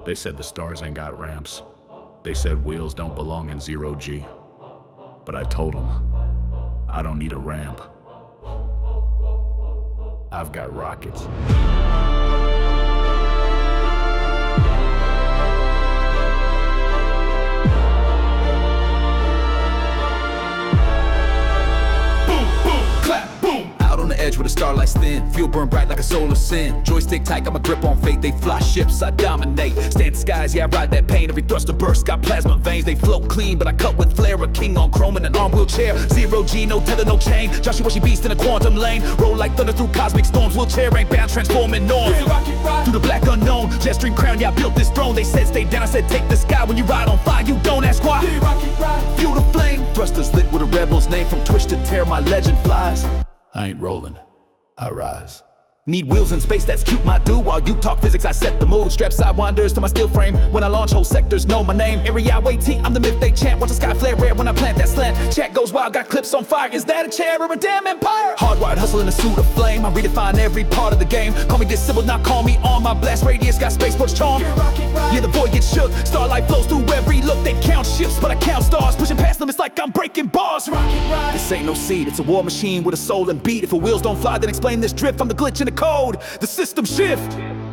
They said the stars ain't got ramps. They said wheels don't belong in zero G. But I told them, I don't need a ramp. I've got rockets. Where the starlight's thin, fuel burn bright like a solar sin. Joystick tight, got my grip on fate. They fly ships, I dominate. Stand the skies, yeah, I ride that pain. Every thruster burst, got plasma veins. They float clean, but I cut with flair. A king on chrome in an arm wheelchair. Zero G, no tether, no chain. Joshua she beast in a quantum lane. Roll like thunder through cosmic storms. Wheelchair ain't bound, transforming norms. Through the black unknown, Jetstream crown, yeah, I built this throne. They said stay down, I said take the sky. When you ride on fire, you don't ask why. Fuel the flame, thrusters lit with a rebel's name. From twist to tear, my legend flies. I ain't rolling, I rise. Need wheels in space, that's cute, my dude. While you talk physics, I set the mood. Strap sidewinders to my steel frame. When I launch, whole sectors know my name. Area waiting, I'm the myth they chant. Watch the sky flare red when I plant that slant. Chat goes wild, got clips on fire. Is that a chair or a damn empire? Hardwired hustle in a suit of flame. I redefine every part of the game. Call me disciple, not call me on. My blast radius got spaceport's charm. Yeah, the void gets shook. Starlight flows through every look. They count shifts, but I count stars. Pushing past them, it's like I'm breaking bars. This ain't no seed, it's a war machine with a soul and beat. If the wheels don't fly, then explain this drift. I'm the glitch in the code. The system shift.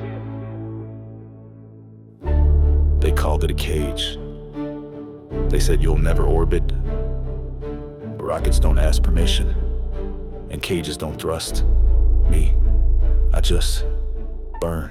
They called it a cage. They said you'll never orbit. Rockets don't ask permission, and cages don't thrust. Me, I just burn.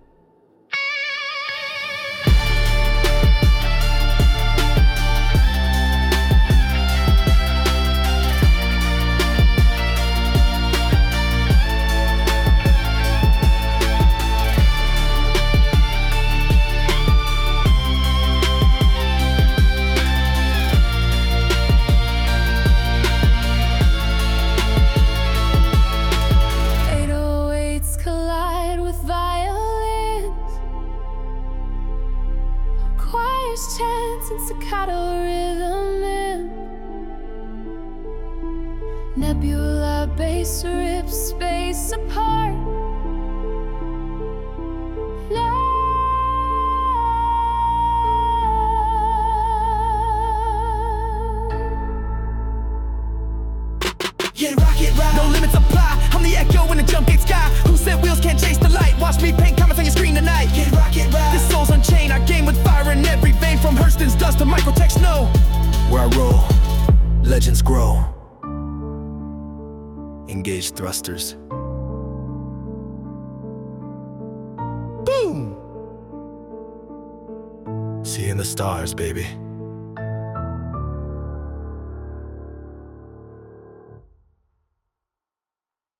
Chants and staccato rhythm in nebula bass rips space apart. Love. Yeah, rocket ride, no limits apply. I'm the echo in the jump gate sky. Who said wheels can't chase the light? Watch me paint comments on your screen tonight. Yeah, rocket ride, this soul's unchained. I game with fire in every vein. From Hurston's dust to microtech snow. Where I roll, legends grow. Engage thrusters. Boom! See you in the stars, baby.